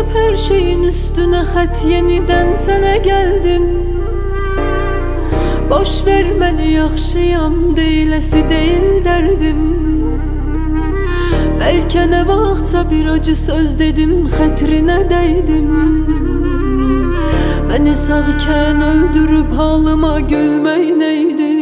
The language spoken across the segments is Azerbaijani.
Çekip her şeyin üstüne xət yeniden sənə gəldim. Boş ver məni, yaxşıyam deyiləsi deyil dərdim. Bəlkə nə vaxtsa bir acı söz dedim, xətrinə dəydim. Məni sağkən öldürüb halıma gülmək neydi?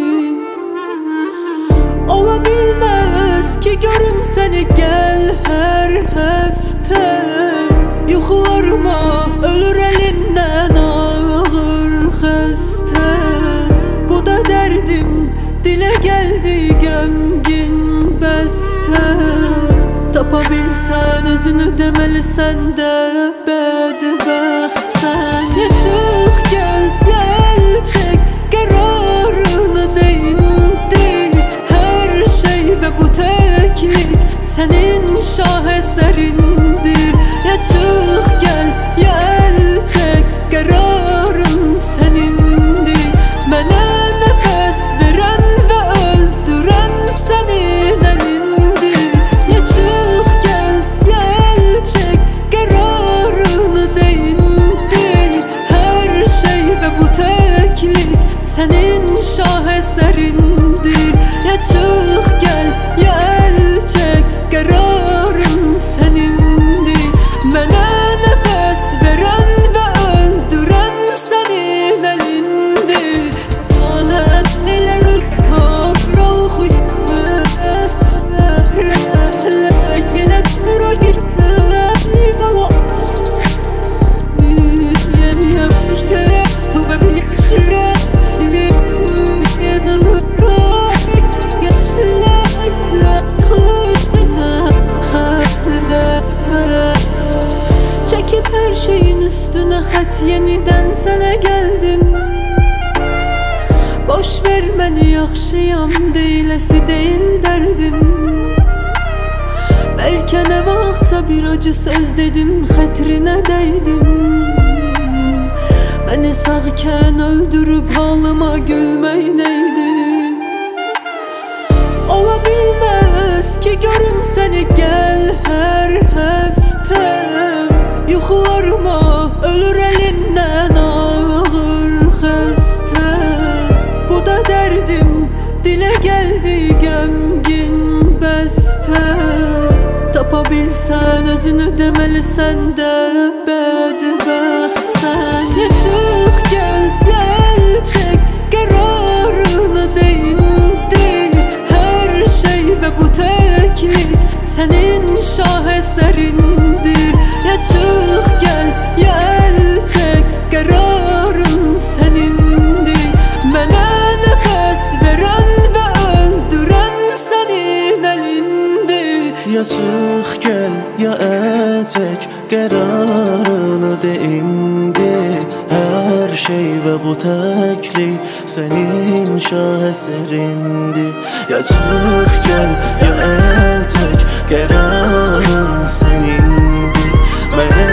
Ola bilməz ki görüm səni gəl hər həftə. Yuxularıma ölür əlindən ağır xəstə. Bu da dərdim, dilə gəldi qəmgin bəstə. Tapa bilsən özünü deməlisən də bədbəxtsən. Ya çıx gəl, gəl çək qərarını deyindir. Hər şey və bu təklik sənin şah əsərindir. Ya çıx gəl, gəl çək qərarın sənindir. Mənə nəfəs verən və öldürən sənin əlindir. Ya çıx gəl, gəl çək qərarını deyindir. Hər şey və bu təklik sənin şah əsərindir. Ya çıx gəl, gəl çək qərarın sənindir. Mənə nəfəs verən və öldürən sənin əlindir. Anət elər ruhu Çekip her şeyin üstüne xət yeniden sənə gəldim. Boş ver məni, yaxşıyam deyiləsi deyil dərdim. Bəlkə nə vaxtsa bir acı söz dedim, xətrinə dəydim. Məni sağkən öldürüb halıma gülmək neydi? Ola bilməz ki görüm səni gəl hər həftə. Yuxularıma ölür əlindən ağır xəstə. Bu da dərdim, dilə gəldi qəmgin bəstə. Tapa bilsən özünü deməlisən də bədbəxtsən. Ya çıx gəl, gəl çək qərarını deyindir. Hər şey və bu təklik sənin şah əsərindir. Ya çıx gəl, gəl çək qərarın sənindir. Mənə nəfəs verən və öldürən sənin əlindir. Ya çıx gəl, ya əl çək qərarını deyindir. Hər şey və bu təklik sənin şah əsərindir. Ya çıx gəl, ya əl çək qərarın sənindir. Mənə